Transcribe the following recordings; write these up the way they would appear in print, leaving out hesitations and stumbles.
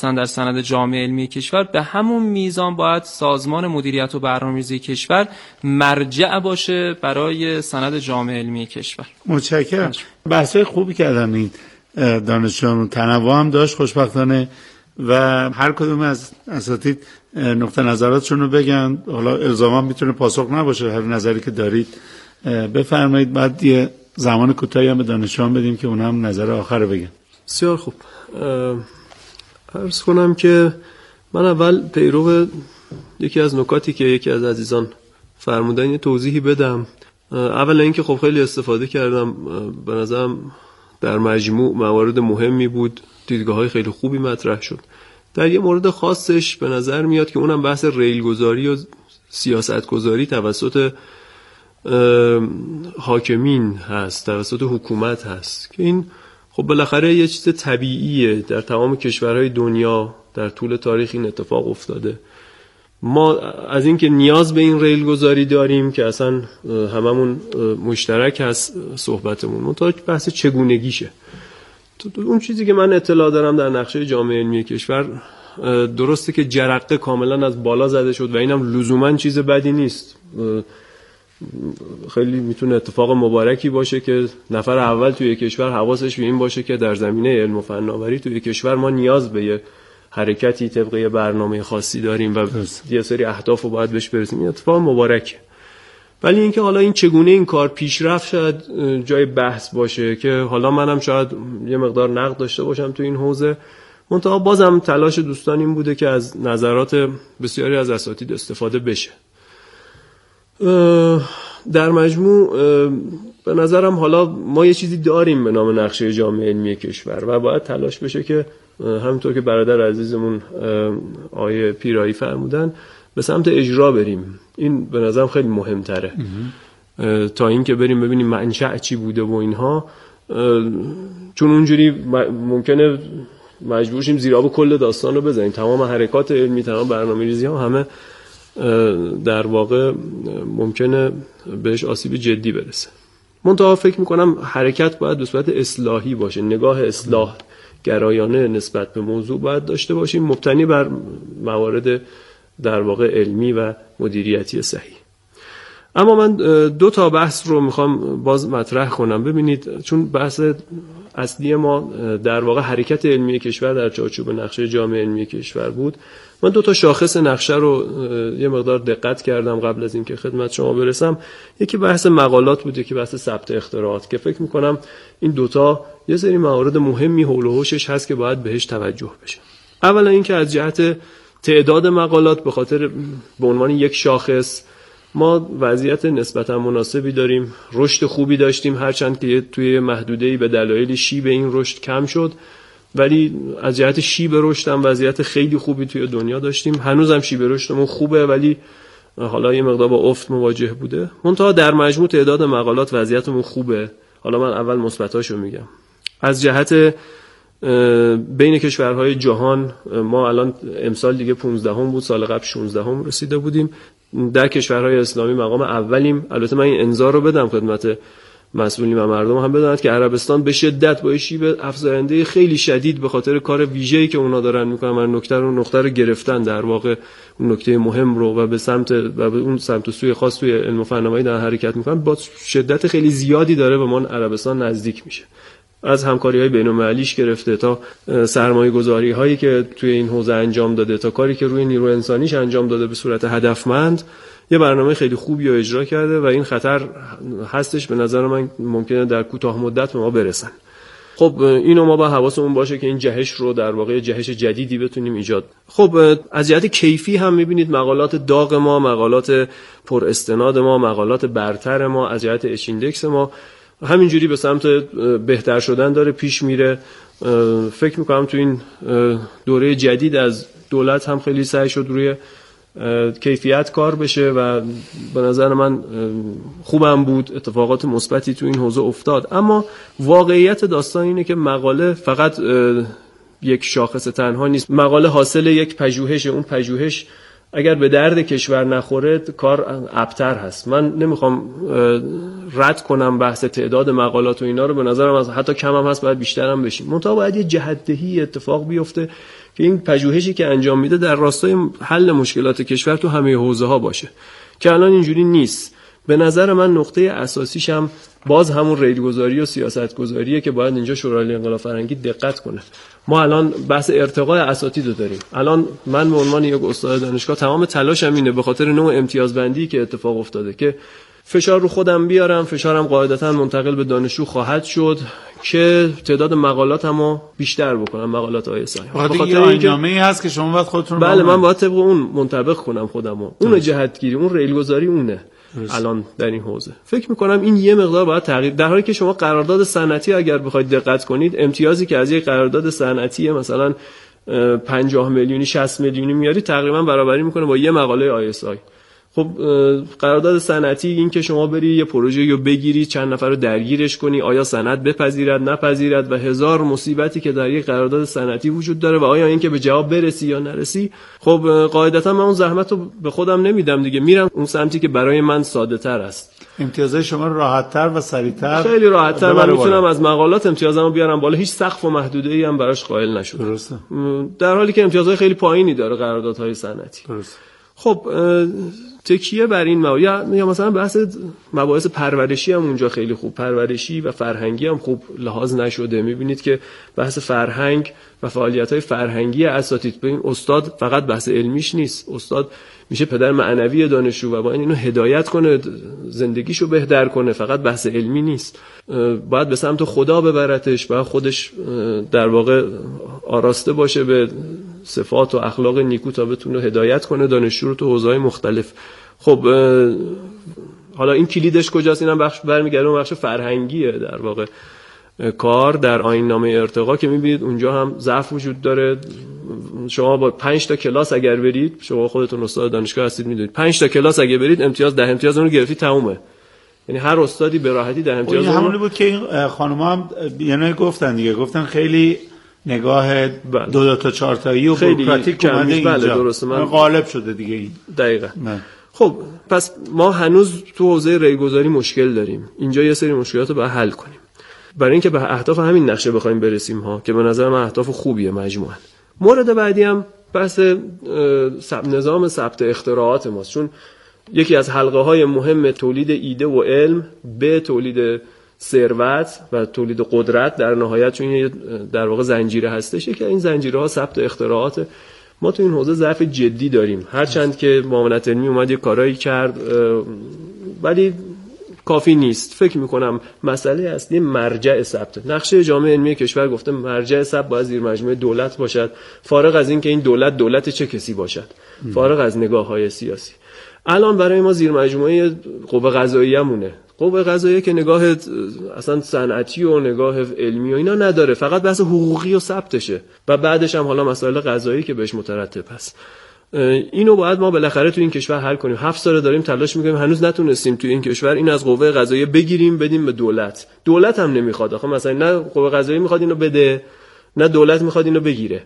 هستن در سند جامع علمی کشور، به همون میزان باید سازمان مدیریت و برنامه‌ریزی کشور مرجع باشه برای سند جامع علمی کشور. متشکرم. بحث‌های خوبی کردن این دانشجویان، تنوع هم داشت خوشبختانه و هر کدوم از اساتید نقطه نظراتشون رو بگن. حالا الزاما میتونه پاسخ نباشه، هر نظری که دارید بفرمایید. بعد یه زمان کوتاهی هم به دانشجویان بدیم که اونها هم نظر آخر رو بگن. بسیار خوب. عرض کنم که من اول پیرو یکی از نکاتی که یکی از عزیزان فرمودن یه توضیحی بدم. اولا اینکه خب خیلی استفاده کردم، به نظرم در مجموع موارد مهمی بود، دیدگاه‌های خیلی خوبی مطرح شد. در یه مورد خاصش به نظر میاد که اونم بحث ریلگذاری و سیاستگذاری توسط حاکمین هست، توسط حکومت هست که این خب بالاخره یه چیز طبیعیه، در تمام کشورهای دنیا در طول تاریخ این اتفاق افتاده. ما از این که نیاز به این ریلگذاری داریم که اصلا هممون مشترک هست صحبتمون، منتها بحث چگونگیشه. اون چیزی که من اطلاع دارم در نقشه جامع علمی کشور درسته که جرقه کاملا از بالا زده شد و اینم لزوما چیز بدی نیست، خیلی میتونه اتفاق مبارکی باشه که نفر اول توی کشور حواسش به این باشه که در زمینه علم و فناوری توی کشور ما نیاز به یه حرکتی طبق یه برنامه خاصی داریم و یه سری اهداف رو باید بهش برسیم. این اتفاق مبارکه. ولی اینکه حالا این چگونه این کار پیش رفت شاید جای بحث باشه که حالا منم شاید یه مقدار نقد داشته باشم تو این حوزه. منتها بازم تلاش دوستان این بوده که از نظرات بسیاری از اساتید استفاده بشه. در مجموع به نظرم حالا ما یه چیزی داریم به نام نقشه جامع علمی کشور و باید تلاش بشه که همونطور که برادر عزیزمون آقای پیرایی فرمودن به سمت اجرا بریم. این به نظرم خیلی مهمتره تا این که بریم ببینیم منشأ چی بوده و اینها، چون اونجوری ممکنه مجبور شیم زیر آب کل داستان رو بزنیم. تمام حرکات علمی، تمام برنامه‌ریزی ها همه در واقع ممکنه بهش آسیب جدی برسه. منتها فکر میکنم حرکت باید به صورت اصلاحی باشه، نگاه اصلاح گرایانه نسبت به موضوع باید داشته باشیم، مبتنی بر موارد در واقع علمی و مدیریتی صحیح. اما من دو تا بحث رو میخوام باز مطرح کنم. ببینید چون بحث اصلی ما در واقع حرکت علمی کشور در چارچوب نقشه جامع علمی کشور بود، من دو تا شاخص نقشه رو یه مقدار دقت کردم قبل از اینکه خدمت شما برسم. یکی بحث مقالات بود، یکی بحث ثبت اختراعات که فکر میکنم این دوتا یه سری موارد مهمی حول و حوشش هست که باید بهش توجه بشه. اولا اینکه از جهت تعداد مقالات به خاطر به عنوان یک شاخص ما وضعیت نسبتا مناسبی داریم، رشد خوبی داشتیم، هرچند که توی محدوده‌ای به دلایل شیب این رشد کم شد، ولی از جهت شیب رشد هم وضعیت خیلی خوبی توی دنیا داشتیم. هنوزم شیب رشدمون خوبه ولی حالا یه مقدار با افت مواجه بوده. منتها در مجموع تعداد مقالات وضعیتمون خوبه. حالا من اول مثبتاشو میگم. از جهت بین کشورهای جهان ما الان امسال دیگه 15 بود، سال قبل 16 رسیده بودیم. در کشورهای اسلامی مقام اولیم. البته من این انذار رو بدم خدمت مسئولین و مردم هم بدونن که عربستان به شدت با شیب افزاینده خیلی شدید به خاطر کار ویژه‌ای که اونا دارن میکنن، من نقطه رو گرفتن در واقع اون نکته مهم رو و به اون سمت و سوی خاص توی علم و فناوری دارن حرکت میکنن، با شدت خیلی زیادی داره به ما عربستان نزدیک میشه. از همکاری‌های بین‌المللیش گرفته تا سرمایه‌گذاری‌هایی که توی این حوزه انجام داده تا کاری که روی نیرو انسانیش انجام داده به صورت هدفمند، یه برنامه خیلی خوبی رو اجرا کرده و این خطر هستش به نظر من ممکنه در کوتاه مدت به ما برسن. خب اینو ما با حواسمون باشه که این جهش رو در واقع جهش جدیدی بتونیم ایجاد. خب از جهت کیفی هم می‌بینید مقالات داغ ما، مقالات پر استناد ما، مقالات برتر ما از جهت اچ ایندکس ما همینجوری به سمت بهتر شدن داره پیش میره. فکر میکنم تو این دوره جدید از دولت هم خیلی سعی شد روی کیفیت کار بشه و به نظر من خوبم بود، اتفاقات مثبتی تو این حوزه افتاد. اما واقعیت داستان اینه که مقاله فقط یک شاخص تنها نیست، مقاله حاصل یک پژوهش، اون پژوهش اگر به درد کشور نخوره کار ابتر هست. من نمیخوام رد کنم بحث تعداد مقالات و اینا رو، به نظرم از حتی کم هم هست باید بیشتر هم بشیم، منتها باید یه جهت‌دهی اتفاق بیفته که این پژوهشی که انجام میده در راستای حل مشکلات کشور تو همه حوزه‌ها باشه، که الان اینجوری نیست. به نظر من نقطه اساسیش هم باز همون ریلگذاری و سیاستگذاریه که باید اینجا شورای انقلاب فرهنگی دقت کنه. ما الان بحث ارتقاء اساتید رو داریم. الان من به عنوان یک استاد دانشگاه تمام تلاشم اینه به خاطر نوع امتیازبندی که اتفاق افتاده که فشار رو خودم بیارم، فشارم قاعدتاً منتقل به دانشجو خواهد شد که تعداد مقالاتمو بیشتر بکنم، مقالات ISI. به خاطر آیین‌نامه‌ای هست که شما باید خودتون بله من باید طبق اون منطبق کنم خودمو. اون جهتگیری، اون ریلگذاری اونه. الان در این حوزه فکر میکنم این یه مقدار باید تغییر، در حالی که شما قرارداد صنعتی اگر بخواید دقت کنید امتیازی که از یک قرارداد صنعتی مثلا 50 میلیونی 60 میلیونی میاری تقریبا برابری میکنه با یه مقاله ISI. خب قرارداد صنعتی این که شما بری یه پروژه رو بگیری، چند نفر رو درگیرش کنی، آیا سند بپذیرد نپذیرد و هزار مصیبتی که در یک قرارداد صنعتی وجود داره و آیا این که به جواب برسی یا نرسی. خب قاعدتا من اون زحمت رو به خودم نمیدم دیگه، میرم اون سمتی که برای من ساده تر است. امتیازهای شما راحت‌تر و سریع‌تر، خیلی راحت‌تر من میتونم از مقالات امتیازمو بیارم بالا، هیچ سقف و محدوده‌ای هم براش قائل نشد. درسته. در حالی که امتیازهای خیلی پایینی داره قراردادهای صنعتی. درسته. خب تکیه بر این یا مثلا بحث مباحث پرورشی هم اونجا خیلی خوب، پرورشی و فرهنگی هم خوب لحاظ نشده. میبینید که بحث فرهنگ و فعالیت‌های فرهنگی اساتید، ببین استاد فقط بحث علمیش نیست، استاد میشه پدر معنوی دانشجو و باید اینو هدایت کنه، زندگیشو بهتر کنه، فقط بحث علمی نیست، باید به سمت خدا ببرتش، باید خودش در واقع آراسته باشه به صفات و اخلاق نیکو تا بتونه هدایت کنه دانشجو رو تو حوزه‌های مختلف. خب حالا این کلیدش کجاست؟ اینم بخش برمیگرده اون بخش فرهنگیه در واقع کار در آیین‌نامه ارتقا که میبینید اونجا هم ضعف وجود داره. شما با 5 تا کلاس اگر برید، شما خودتون استاد دانشگاه هستید میدونید 5 تا کلاس اگه برید امتیاز 10 امتیاز اون رو گرفتی تمومه، یعنی هر استادی به راحتی 10 امتیاز. این همونی بود که این خانم‌ها هم یعنی گفتن دیگه، گفتن خیلی نگاه 2 تا 4 تایی و بوروکراتیک اومده اینجا. بله درسته، من غالب شده دیگه این. دقیقاً. خب پس ما هنوز تو حوزه ریلگذاری مشکل داریم. اینجا یه سری مشکلات رو باید حل کنیم برای اینکه به اهداف همین نقشه بخوایم برسیم ها، که به نظر من اهداف خوبیه مجموعاً. مورد بعدی هم بحث نظام ثبت اختراعات ماست، چون یکی از حلقه های مهم تولید ایده و علم به تولید ثروت و تولید قدرت در نهایت، چون در واقع زنجیره هستش که این زنجیره ها ثبت اختراعات. ما تو این حوزه ضعف جدی داریم، هرچند که معاونت علمی اومد یه کارایی کرد ولی کافی نیست. فکر میکنم مسئله اصلی مرجع ثبت. نقشه جامعه علمی کشور گفته مرجع ثبت باید زیر مجموعه دولت باشد، فارغ از این که این دولت چه کسی باشد، فارغ از نگاه‌های سیاسی. الان برای ما زیر مجموعه قوه قضاییه مونه، قوه قضاییه که نگاه اصلا صنعتی و نگاه علمی و اینا نداره، فقط بحث حقوقی و ثبتشه و بعدش هم حالا مسائل قضایی که بهش مترتب هست. اینو باید ما بالاخره تو این کشور حل کنیم. 7 سال داریم تلاش میکنیم، هنوز نتونستیم تو این کشور این از قوه قضاییه بگیریم بدیم به دولت. دولت هم نمیخواد، آخه مثلا نه قوه قضاییه میخواد اینو بده نه دولت میخواد اینو بگیره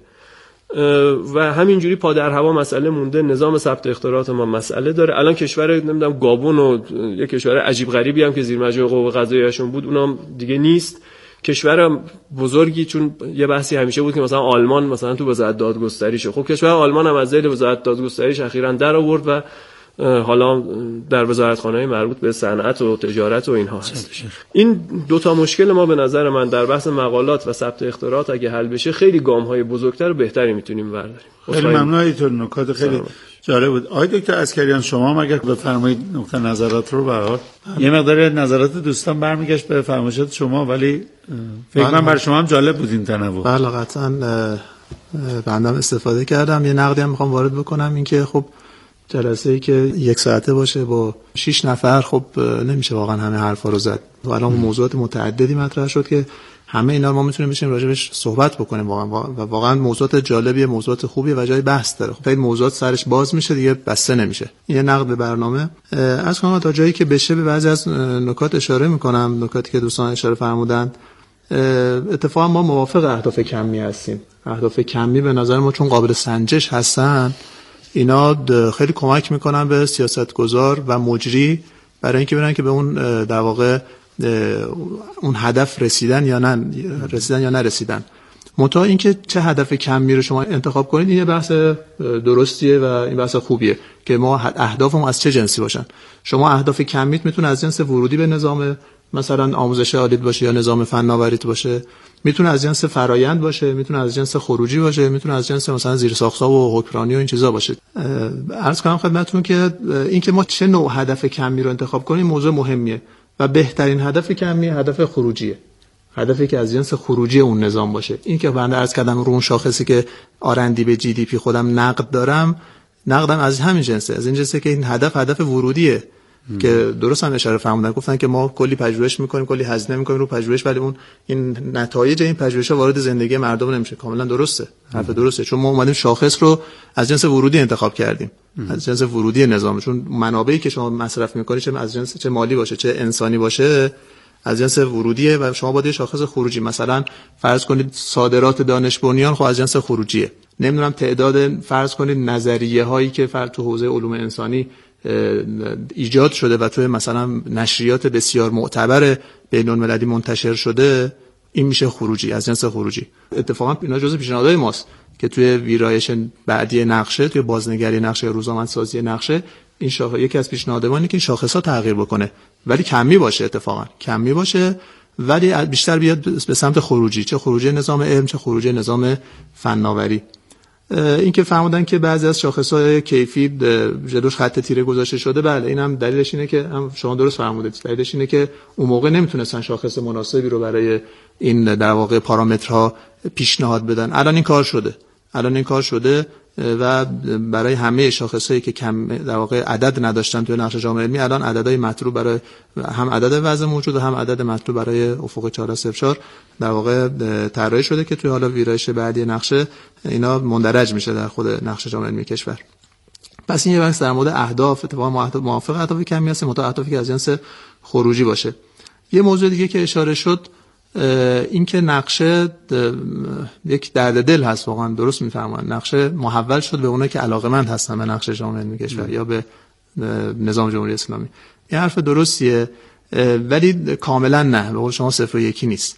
و همینجوری پا در هوا مسئله مونده. نظام ثبت اختراعات ما مسئله داره. الان کشور نمیدونم گابون و یه کشور عجیب غریبی هم که زیر مجموعه قوه قضاییه‌شون بود اونم دیگه نیست. کشور بزرگی، چون یه بحثی همیشه بود که مثلا آلمان مثلا تو وزارت دادگستریشه، خب کشور آلمان هم از زیر وزارت دادگستریش اخیراً در آورد و حالا در وزارتخانه‌های مربوط به صنعت و تجارت و اینها هست. این 2 تا مشکل ما به نظر من در بحث مقالات و ثبت اختراعات اگه حل بشه خیلی گام‌های بزرگتر و بهتری میتونیم برداریم. خیلی ممنون. اینطور نکات خیلی جالب بود. آقای دکتر عسکریان شما هم اگر بفرمایید نقطه نظرات رو برات یه مقدار نظرات دوستان برمیگشت به فرمایشات شما، ولی فکر من برای شما هم جالب بود این تنوع. بله قطعاً بندم استفاده کردم. یه نقدی هم میخوام وارد بکنم، این که خب جلسه‌ای که 1 ساعته باشه با 6 نفر خب نمیشه واقعا همه حرفا رو زد. و الان موضوعات متعددی مطرح شد که همه اینا رو ما میتونیم بشیم راجبش صحبت بکنیم واقعا موضوعات جالبیه، موضوعات خوبیه و جای بحث داره. خب خیلی موضوعات سرش باز میشه دیگه، بسته نمیشه. یه نقد به برنامه از کنم تا جایی که بشه به بعضی از نکات اشاره میکنم، نکاتی که دوستان اشاره فرمودن. اتفاقا ما موافق اهداف کمی هستیم. اهداف کمی به نظر ما چون قابل سنجش هستن، اینا خیلی کمک میکنن به سیاستگزار و مجری برای اینکه ببینن که به اون در واقع اون هدف رسیدن یا نرسیدن. منتها اینکه چه هدف کمی رو شما انتخاب کنید این بحث درستیه و این بحث خوبیه که ما اهدافمون از چه جنسی باشن. شما اهداف کمیت میتونه از جنس ورودی به نظام مثلا آموزش عالیت باشه یا نظام فناوریت باشه، میتونه از جنس فرایند باشه، میتونه از جنس خروجی باشه، میتونه از جنس مثلا زیرساخت‌ها و حکمرانی و این چیزا باشه. عرض کنم خدمتتون که اینکه ما چه نوع هدف کمی رو انتخاب کنیم موضوع مهمیه و بهترین هدف کمی هدف خروجیه، هدفی که از جنس خروجی اون نظام باشه. این که بنده عرض کردم رو اون شاخصی که آرندی به جی دی پی خودم نقد دارم، نقدم از همین جنسه، از این جنسه که این هدف ورودیه که درست هم اشاره فرمودن، گفتن که ما کلی پژوهش میکنیم، کلی هزینه میکنیم رو پژوهش، ولی اون این نتایج این پژوهش‌ها وارد زندگی مردم نمیشه. کاملا درسته، حرف درسته، چون ما اومدیم شاخص رو از جنس ورودی انتخاب کردیم، از جنس ورودی نظام، چون منابعی که شما مصرف میکنید چه از جنس چه مالی باشه چه انسانی باشه از جنس ورودیه و شما باید یه شاخص خروجی، مثلا فرض کنید صادرات دانش بنیان خب از جنس خروجیه، نمیدونم تعداد فرض کنید نظریه هایی که تو حوزه علوم انسانی ایجاد شده و توی مثلا نشریات بسیار معتبر بین‌المللی منتشر شده، این میشه خروجی، از جنس خروجی. اتفاقا اینا جزء پیشنهادهای ماست که توی ویرایش بعدی نقشه، توی بازنگری نقشه، روزآمدسازی نقشه، این یکی از پیشنهادات اینه که این شاخص‌ها تغییر بکنه ولی کمی باشه، اتفاقا کمی باشه ولی بیشتر بیاد به سمت خروجی، چه خروجی نظام علم چه خروجی نظام فناوری. این که فرمودن که بعضی از شاخص‌های کیفی جلوش خط تیره گذاشته شده، بله این هم دلیلش اینه که هم شما درست فرمودید، دلیلش اینه که اون موقع نمیتونستن شاخص مناسبی رو برای این در واقع پارامترها پیشنهاد بدن. الان این کار شده و برای همه شاخصایی که کم در واقع عدد نداشتن توی نقشه جامعه علمی، الان عددهای مطلوب برای هم عدد وضع موجود و هم عدد مطلوب برای افق 404 در واقع طراحی شده که توی حالا ویرایش بعدی نقشه اینا مندرج میشه در خود نقشه جامعه علمی کشور. پس این یه بحث در مورد اهداف، اتفاقا موافق اهداف کمی هستیم، متأ اهدافی که از جنس خروجی باشه. یه موضوع دیگه که اشاره شد این که نقشه یک درد دل هست، واقعا درست میفرمایید، نقشه محول شد به اونایی که علاقه‌مند هستن به نقشه جامعه علمی کشور یا به نظام جمهوری اسلامی. این حرف درستیه ولی کاملا نه، به قول شما صفر و یکی نیست.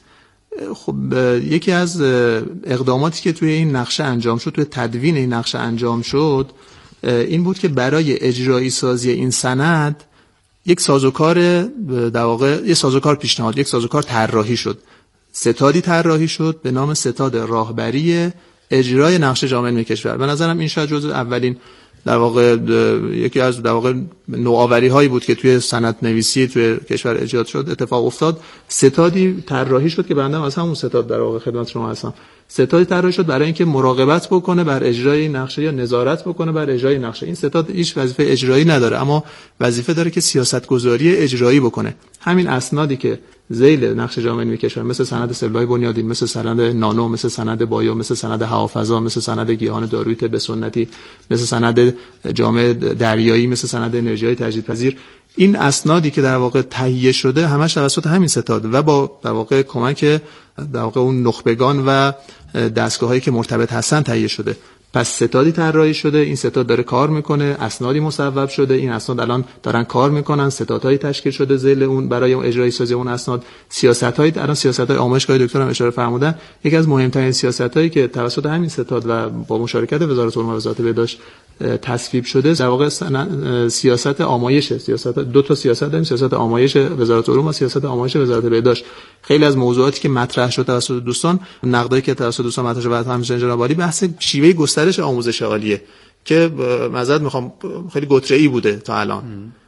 خب یکی از اقداماتی که توی این نقشه انجام شد، توی تدوین این نقشه انجام شد، این بود که برای اجرایی سازی این سند یک سازوکار در واقع یک سازوکار پیشنهاد، یک سازوکار طراحی شد، ستادی طراحی شد به نام ستاد راهبری اجرای نقشه جامعه علمی کشور. به نظرم این شاید جزو اولین در واقع یکی از در واقع نوآوری هایی بود که توی سند نویسی توی کشور ایجاد شد، اتفاق افتاد. ستادی طراحی شد که بنده از همون ستاد در واقع خدمت شما هستم. ستادی طراحی شد برای اینکه مراقبت بکنه بر اجرای نقشه یا نظارت بکنه بر اجرای نقشه. این ستاد هیچ وظیفه اجرایی نداره، اما وظیفه داره که سیاستگذاری اجرایی بکنه. همین اسنادی که ذیل نقشه جامعه علمی کشور مثل سند سلولای بنیادین، مثل سند نانو، مثل سند بایو، مثل سند هوافضا، مثل سند گیاهان دارویی طب سنتی، مثل سند جامعه دریایی، مثل سند انرژی‌های تجدیدپذیر، این اسنادی که در واقع تهیه شده همش توسط همین ستاد و با در واقع کمک در واقع اون نخبگان و دستگاه‌هایی که مرتبط هستن تهیه شده. پس ستادی طراحی شده، این ستاد داره کار میکنه، اسنادی مصوب شده، این اسناد الان دارن کار میکنن، ستادهایی تشکیل شده ذیل اون برای اون اجرایی سازی اون اسناد. سیاست‌های الان سیاست‌های آموزشگاه دکتر هم اشاره فرمودن، یکی از مهمترین سیاست‌هایی که توسط همین ستاد و با مشارکت وزارت علوم و وزارت بهداشت تصویب شده در واقع سیاست آمایش، سیاست دو تا سیاست داریم، سیاست آمایش وزارت علوم و سیاست آمایش وزارت بهداشت. خیلی از موضوعاتی که مطرح شده توسط دوستان، نقدایی که توسط دوستان مطرح شده، همچنین جناب عالی، بحث شیوه گسترش آموزش عالیه که معذرت میخوام خیلی گتره‌ای بوده تا الان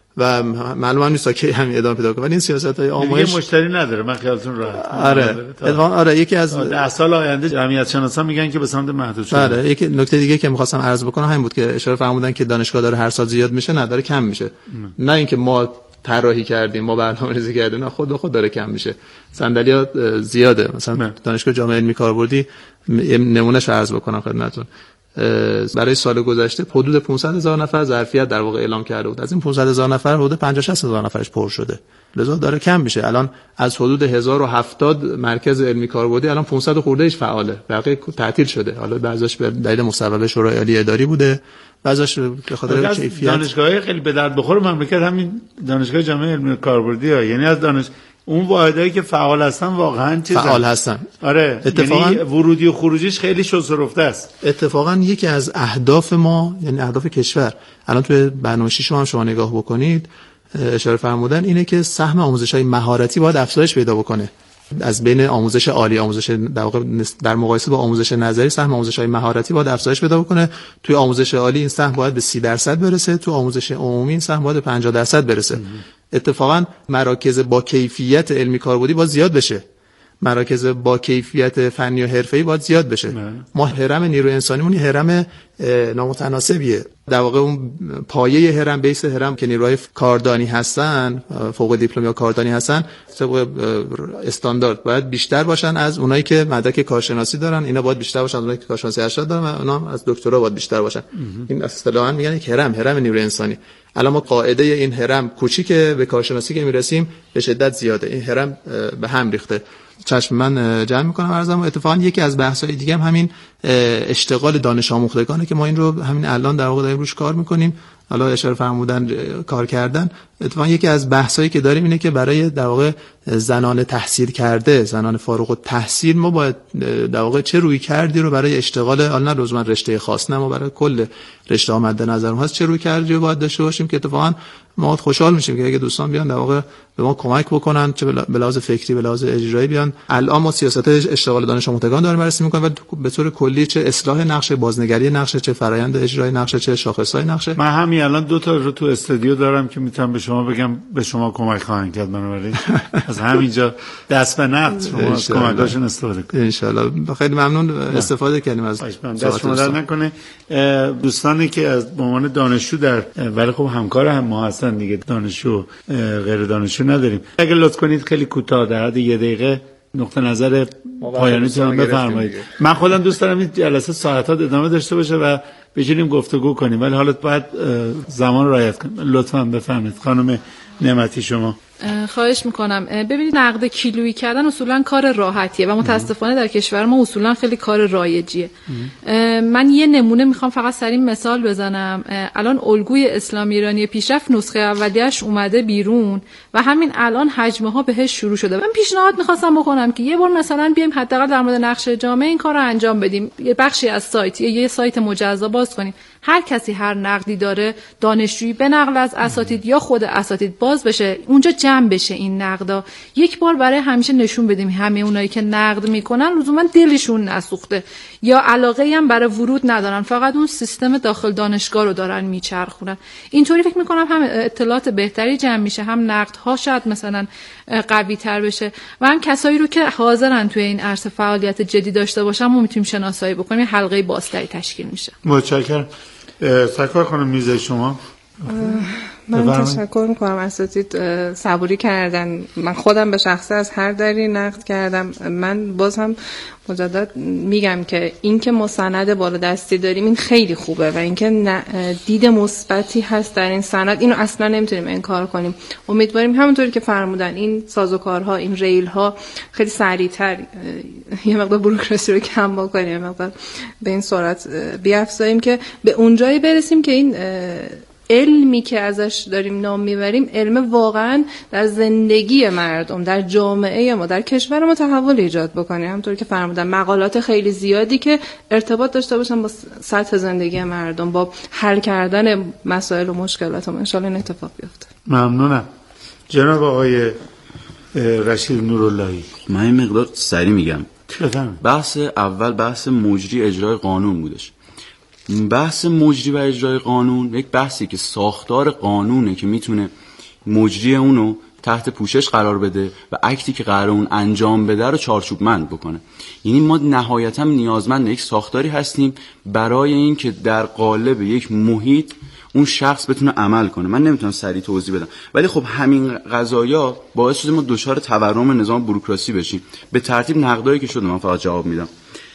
و معلومه نیست که همین ادامه پیدا کنه، ولی این سیاست‌های آموزش مشتری نداره. من خیالتون راحت. آره یکی از 10 سال آینده جمعیت شناسا میگن که به سمت محدود شده. آره یک نکته دیگه که می‌خواستم عرض بکنم همین بود که اشاره فرمودن که دانشگاه داره هر سال زیاد میشه، نه داره کم میشه. نه اینکه ما طراحی کردیم، ما برنامه‌ریزی کردیم، نه خود به خود داره کم میشه. صندلی‌ها زیاده. مثلا دانشگاه جامعه علمی کاربردی نمونهش عرض بکنم خدمتتون. برای سال گذشته حدود 500,000 نفر ظرفیت در واقع اعلام کرده بود. از این 500,000 نفر حدود 50-60,000 نفرش پر شده. لذا داره کم میشه. الان از حدود 1070 مرکز علمی کاربردی الان 500 خورده ایش فعاله. بقیه تعطیل شده. حالا بعضیش به دلیل مصوبه شورای عالی اداری بوده، بعضیش به خاطر کیفیت. دانشگاه‌های خیلی به درد بخور مملکت همین دانشگاه جامعه علمی کاربردی ها، یعنی از اون واحدایی که فعال هستن واقعا فعال هستن. آره، اتفاقا یعنی ورودی و خروجیش خیلی شست‌ورفته است. اتفاقا یکی از اهداف ما، یعنی اهداف کشور، الان توی برنامه 6 هم شما نگاه بکنید اشاره فرمودن اینه که سهم آموزش‌های مهارتی باید افزایش پیدا بکنه. از بین آموزش عالی، آموزش در واقع در مقایسه با آموزش نظری، سهم آموزش‌های مهارتی باید افزایش پیدا بکنه. توی آموزش عالی این سهم باید به 30% برسه، تو آموزش عمومی این سهم باید به 50% برسه. اتفاقا مراکز با کیفیت علمی کاربردی باید زیاد بشه. مراکز با کیفیت فنی و حرفه‌ای باید زیاد بشه. ما هرم نیروی انسانیمون هرم نامتناسبیه. در واقع اون پایه هرم، بیس هرم که نیروهای کاردانی هستن، فوق دیپلم یا کاردانی هستن، طبق استاندارد باید بیشتر باشن از اونایی که مدرک کارشناسی دارن. اینا باید بیشتر باشن از اونایی که کارشناسی ارشد دارن و اونا از دکترا باید بیشتر باشن. این اصطلاحاً میگن که هرم نیروی انسانی. الان ما قاعده این هرم کوچیکه، به کارشناسی که میرسیم به شدت زیاده. این هرم به هم ریخته. چشم من جمع میکنم عرضم. اتفاقا یکی از بحث‌های دیگه هم همین اشتغال دانش آموختگانه که ما این رو همین الان در واقع داریم روش کار میکنیم. حالا اشاره فرمودن کار کردن. اتفاقا یکی از بحثایی که داریم اینه که برای در واقع زنان تحصیل کرده، زنان فارغ التحصیل، ما باید در واقع چه روی کردی رو برای اشتغال، حالا نه لزوما رشته خاص، نه، ما برای کل رشته ها مد نظرم هست چه روی کردی رو باید داشته باشیم که اتفاقا ما خوشحال میشیم که اگه دوستان بیان در واقع به ما کمک بکنن، چه به لحاظ فکری، به لحاظ اجرایی بیان. الان ما سیاست اشتغال دانش آموختگان داریم بررسی میکنیم و به طور کلی چه اصلاح نقشه، بازنگری نقشه، چه فرآیند اجرایی نقشه، چه شاخصهای نقشه. من همین الان 2 تا رو تو استودیو دارم که میتونم به شما بگم به شما کمک خواهند کرد. بنابراین از همینجا دست به نقد شما از کمکاشون استفاده کنید. ان شاء الله. خیلی ممنون استفاده کردیم از دست شما در نکنه. دوستانی که از به عنوان دانشجو در ولی خب همکار هم ما هستن دیگه، دانشجو غیر دانشجو نداریم. اگه لطف کنید خیلی کوتاه در حد 1 دقیقه نقطه نظر پایانیتون بفرمایید. من خودم دوست دارم این جلسه ساعت‌ها ادامه داشته باشه و بشینیم گفتگو کنیم، ولی حالا باید زمان رعایت کنیم. لطفاً بفرمایید خانم نعمتی شما. خواهش میکنم. ببینید نقد کیلویی کردن اصولا کار راحتیه و متاسفانه در کشور ما اصولا خیلی کار رایجیه. من یه نمونه میخوام فقط سریع مثال بزنم. الان الگوی اسلامی ایرانی پیشرفت نسخه اولیه‌اش اومده بیرون و همین الان حجمه ها بهش شروع شده. من پیشنهاد میخواستم بکنم که یه بار مثلا بیایم حداقل در مورد نقشه جامعه این کارو انجام بدیم، یه بخشی از سایت، یه سایت مجزا باز کنیم، هر کسی هر نقدی داره دانشجویی به نقل از اساتید یا خود اساتید باز بشه، اونجا جمع بشه این نقدا، یک بار برای همیشه نشون بدیم همه اونایی که نقد میکنن لزوما دلشون نسوخته یا علاقه‌ای هم برای ورود ندارن، فقط اون سیستم داخل دانشگاه رو دارن میچرخونن. اینطوری فکر میکنم هم اطلاعات بهتری جمع میشه، هم نقدها شاید مثلا قوی تر بشه و هم کسایی رو که حاضرن توی این عرصه فعالیت جدی داشته باشن ما میتونیم شناسایی بکنیم، حلقه بازتری تشکیل میشه. متشکرم. سرکار خانم میزه شما. من تشکر میکنم اساتید صبوری کردن. من خودم به شخصه از هر دری نقد کردم. من باز هم مجدد میگم که این که ما سند بالا دستی داریم این خیلی خوبه و اینکه دید مثبتی هست در این سند اینو اصلا نمیتونیم انکار کنیم. امیدواریم همونطوری که فرمودن این سازوکارها، این ریل ها خیلی سریعتر یه مقدار بوروکراسی رو کم بکنیم، یه مقدار به این سرعت بیافزاییم که به اونجایی برسیم که این علمی که ازش داریم نام میبریم علم واقعا در زندگی مردم، در جامعه ما، در کشور ما تحول ایجاد بکنه. همونطور که فرمودم مقالات خیلی زیادی که ارتباط داشته باشن با سطح زندگی مردم، با حل کردن مسائل و مشکلات ما، ان شاء الله این اتفاق بیفته. ممنونم. جناب آقای رشید نوراللهی. من این مقدار سریع میگم. بحث اول بحث مجری اجرای قانون بودش. بحث مجری و اجرای قانون یک بحثی که ساختار قانونه که میتونه مجری اونو تحت پوشش قرار بده و اکتی که قرار اون انجام بده رو چارچوبمند بکنه. یعنی ما نهایتاً نیازمند یک ساختاری هستیم برای این که در قالب یک محیط اون شخص بتونه عمل کنه. من نمیتونم سریع توضیح بدم، ولی خب همین قضایا باعث شده ما دچار تورم نظام بوروکراسی بشیم. به ترتیب نقدایی که شده من فقط جواب میدم.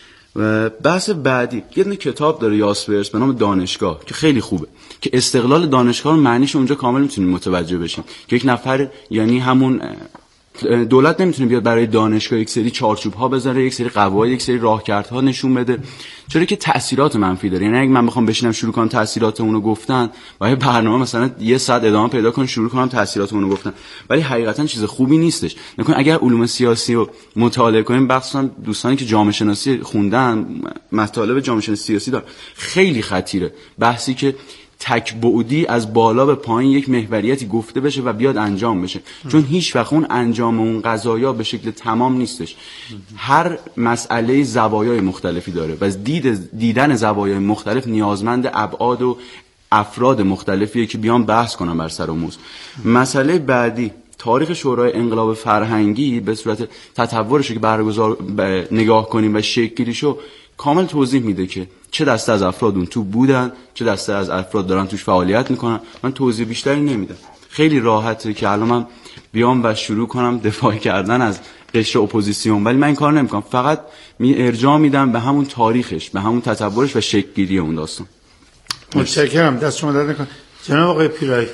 بحث بعدی یه دونه کتاب داره یاسپرس به نام دانشگاه که خیلی خوبه، که استقلال دانشگاه رو معنیش اونجا کامل میتونیم متوجه بشیم که یک نفر، یعنی همون دولت نمیتونه بیاد برای دانشگاه یک سری چارچوب‌ها بذاره، یک سری قواعد، یک سری راهکردها نشون بده، چرا که تأثیرات منفی داره. یعنی اگه من بخوام بشینم شروع کنم تأثیرات اونو گفتن، باید برنامه مثلا یه ساعت ادامه پیدا کنه شروع کنم تأثیرات اونو گفتن، ولی حقیقتا چیز خوبی نیستش. نکن اگر علوم سیاسی رو مطالعه کنیم، مخصوصا دوستانی که جامعه شناسی خوندن، مطالب جامعه شناسی سیاسی داره، خیلی خطیره بحثی که تک بعدی از بالا به پایین یک محوریتی گفته بشه و بیاد انجام بشه، چون هیچ وقت اون انجام اون قضایا به شکل تمام نیستش. هر مسئله زوایای مختلفی داره و دیدن زوایای مختلف نیازمند ابعاد و افراد مختلفیه که بیان بحث کنن بر سر موضوع. مسئله بعدی تاریخ شورای انقلاب فرهنگی به صورت تطورش که برگزار نگاه کنیم و شکلیشو کامل توضیح میده که چه دسته از افراد اون تو بودن، چه دسته از افراد دارن توش فعالیت میکنن. من توضیح بیشتری نمیدم، خیلی راحته که الان من بیام و شروع کنم دفاع کردن از قشر اپوزیسیون، ولی من این کار نمیکنم، فقط ارجاع میدم به همون تاریخش، به همون تطورش و شکل‌گیری اون داستان. متشکرم، دست شما درد نکنه. جناب آقای پیرایی،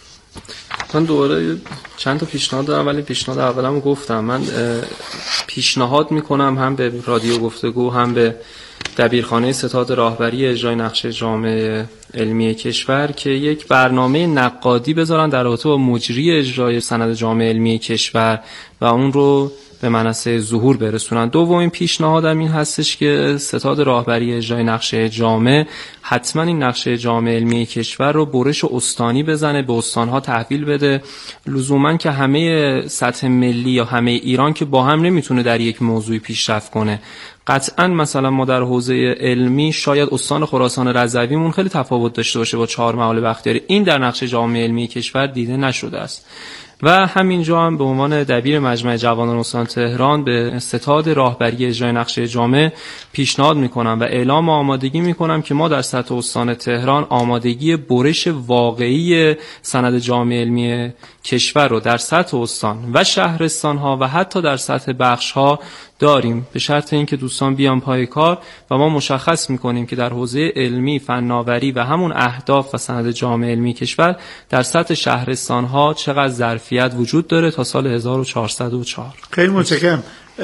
من دوباره چند تا پیشنهاد دارم، ولی پیشنهاد اولمو گفتم. من پیشنهاد میکنم هم به رادیو گفتگو، هم به دبیرخانه ستاد راهبری اجرای نقشه جامع علمی کشور که یک برنامه نقادی بذارن در رابطه با مجری اجرای سند جامع علمی کشور و اون رو به منصه ظهور برسونن. دومین پیشنهادم این هستش که ستاد راهبری اجرای نقشه جامع حتما این نقشه جامع علمی کشور رو برش استانی بزنه، به استانها تحویل بده. لزوما که همه سطح ملی یا همه ایران که با هم نمیتونه در یک موضوعی پیشرفت کنه. قطعا مثلا ما در حوزه علمی شاید استان خراسان رضویمون خیلی تفاوت داشته باشه با 4 معالم بختیاری، این در نقشه جامع علمی کشور دیده نشده است. و همینجا هم به عنوان دبیر مجمع جوانان استان تهران به ستاد راهبری اجرای نقشه جامع پیشنهاد میکنم و اعلام آمادگی میکنم که ما در سطح استان تهران آمادگی برش واقعی سند جامع علمی کشور رو در سطح استان و شهرستان ها و حتی در سطح بخش ها داریم، به شرط اینکه دوستان بیان پای کار و ما مشخص میکنیم که در حوزه علمی، فناوری و همون اهداف و سند جامع علمی کشور در سطح شهرستان ها چقدر ظرفیت وجود داره تا سال 1404. خیلی متشکرم.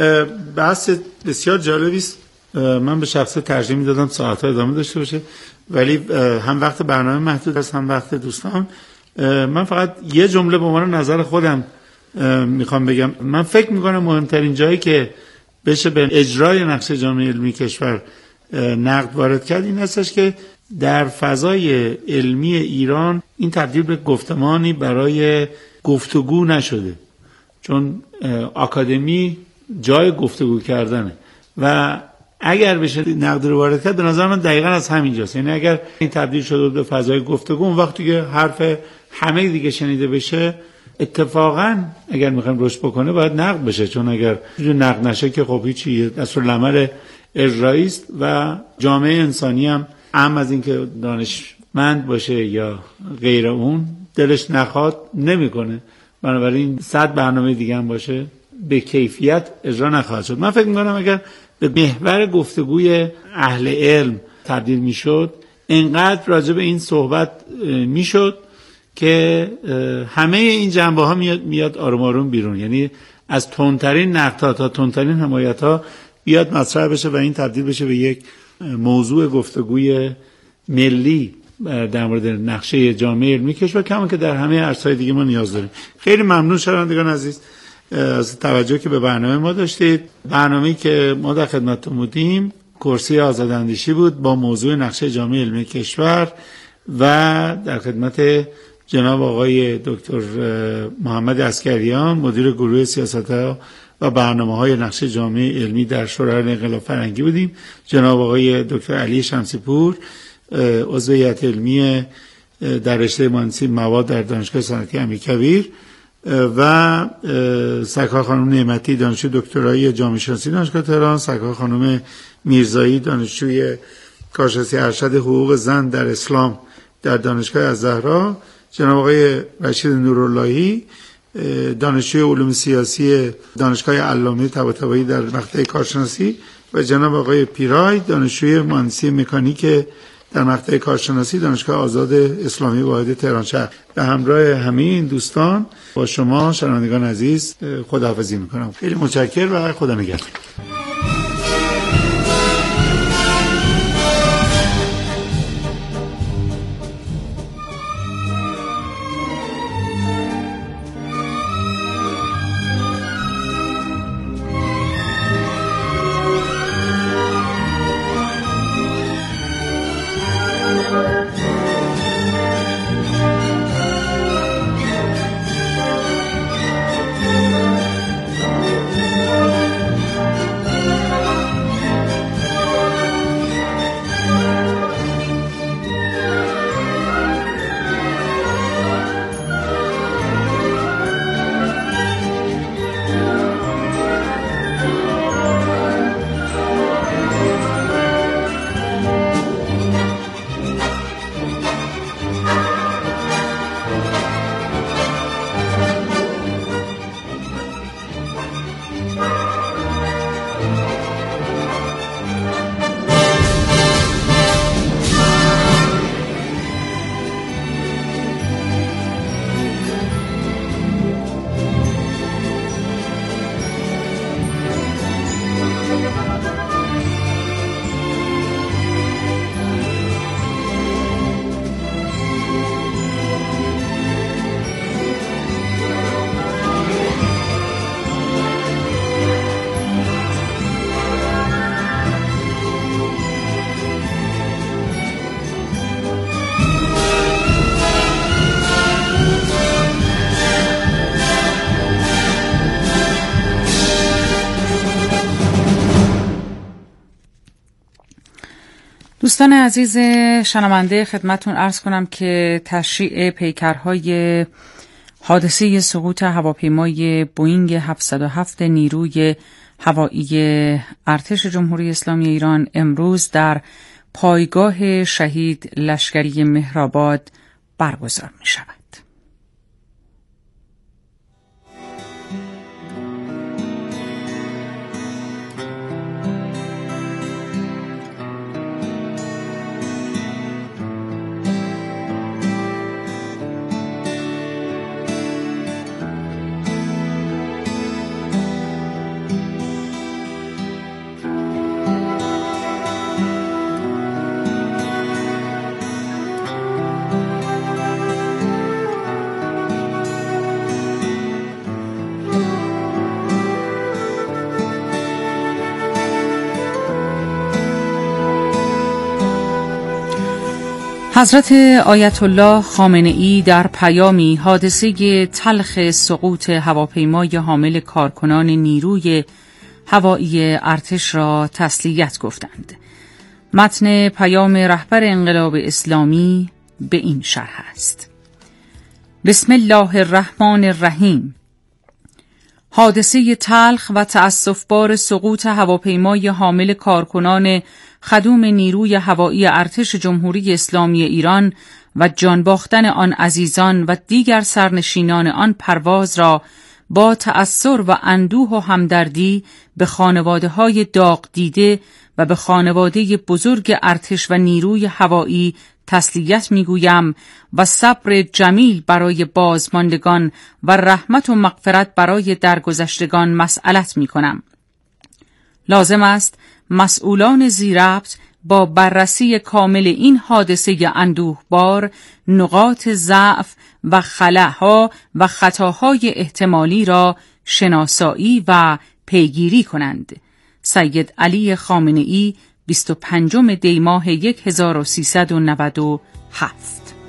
بحث بسیار جالبی است. من به شخصه ترجیح میدادم ساعت‌ها ادامه داشته باشه، ولی هم وقت برنامه محدود است هم وقت دوستان. من فقط یه جمله به عنوان نظر خودم میخوام بگم. من فکر میکنم مهمترین جایی که بشه به اجرای نقشه جامع علمی کشور نقد وارد کرد این هستش که در فضای علمی ایران این تبدیل به گفتمانی برای گفتگو نشده، چون آکادمی جای گفتگو کردنه و اگر بشه نقد رو وارد کرد به نظر من دقیقاً از همینجاست. یعنی اگر این تبدیل شده به فضای گفتگو، اون وقتی که حرف همه دیگه شنیده بشه، اتفاقاً اگر میخوایم رشد بکنه باید نقد بشه، چون اگر نقد نشه که خب هیچی، دستورالعمل اجرایی است و جامعه انسانی هم از اینکه دانشمند باشه یا غیر اون دلش نخواد نمیکنه. بنابراین 100 برنامه دیگه هم باشه به کیفیت اجرا نخواهد شد. من فکر میکنم اگر به محور گفتگوی اهل علم تبدیل میشد، اینقدر راجع به این صحبت میشد که همه این جنبه ها میاد آروم آروم بیرون، یعنی از تندترین نقدها تا تندترین حمایت‌ها بیاد مطرح بشه و این تبدیل بشه به یک موضوع گفتگوی ملی در مورد نقشه جامع علمی کشور، کما که در همه عرصه‌های دیگه ما نیاز داریم. خیلی ممنون شنوندگان عزیز از توجهی که به برنامه ما داشتید. برنامه‌ای که ما در خدمتتون بودیم کرسی آزاداندیشی بود با موضوع نقشه جامع علمی کشور و در خدمت جناب آقای دکتر محمد عسکریان مدیر گروه سیاست‌ها و برنامه‌های نقشه جامع علمی در شورای انقلاب فرهنگی بودیم. جناب آقای دکتر علی شمسی‌پور عضو هیئت علمی در رشته مهندسی مواد در دانشگاه صنعتی امیرکبیر و سرکار خانم نعمتی دانشجوی دکترای جامعه شناسی دانشگاه تهران، سرکار خانم میرزایی دانشجوی کارشناسی ارشد حقوق زن در اسلام در دانشگاه الزهرا، جناب آقای رشید نوراللهی دانشجوی علوم سیاسی دانشگاه علامه طباطبایی در مقطع کارشناسی و جناب آقای پیرای دانشجوی مهندسی مکانیک در مقطع کارشناسی دانشگاه آزاد اسلامی واحد تهران شهر. به همراه همه این دوستان با شما شنوندگان عزیز خداحافظی میکنم. خیلی متشکرم و خدا نگهدار. دوستان عزیز شنونده، خدمتون عرض کنم که تشریع پیکرهای حادثه سقوط هواپیمای بوئینگ 707 نیروی هوایی ارتش جمهوری اسلامی ایران امروز در پایگاه شهید لشکری مهرآباد برگزار می شود. حضرت آیت الله خامنه‌ای در پیامی حادثه تلخ سقوط هواپیمای حامل کارکنان نیروی هوایی ارتش را تسلیت گفتند. متن پیام رهبر انقلاب اسلامی به این شرح است: بسم الله الرحمن الرحیم. حادثه تلخ و تأسفبار سقوط هواپیمای حامل کارکنان خدوم نیروی هوایی ارتش جمهوری اسلامی ایران و جان باختن آن عزیزان و دیگر سرنشینان آن پرواز را با تأثر و اندوه و همدردی به خانواده‌های داغ دیده و به خانواده بزرگ ارتش و نیروی هوایی تسلیت میگویم و صبر جمیل برای بازماندگان و رحمت و مغفرت برای درگذشتگان مسئلت میکنم. لازم است مسئولان ذی‌ربط با بررسی کامل این حادثه اندوهبار نقاط ضعف و خلاها و خطاهای احتمالی را شناسایی و پیگیری کنند. سید علی خامنه‌ای 25 دی ماه 1397.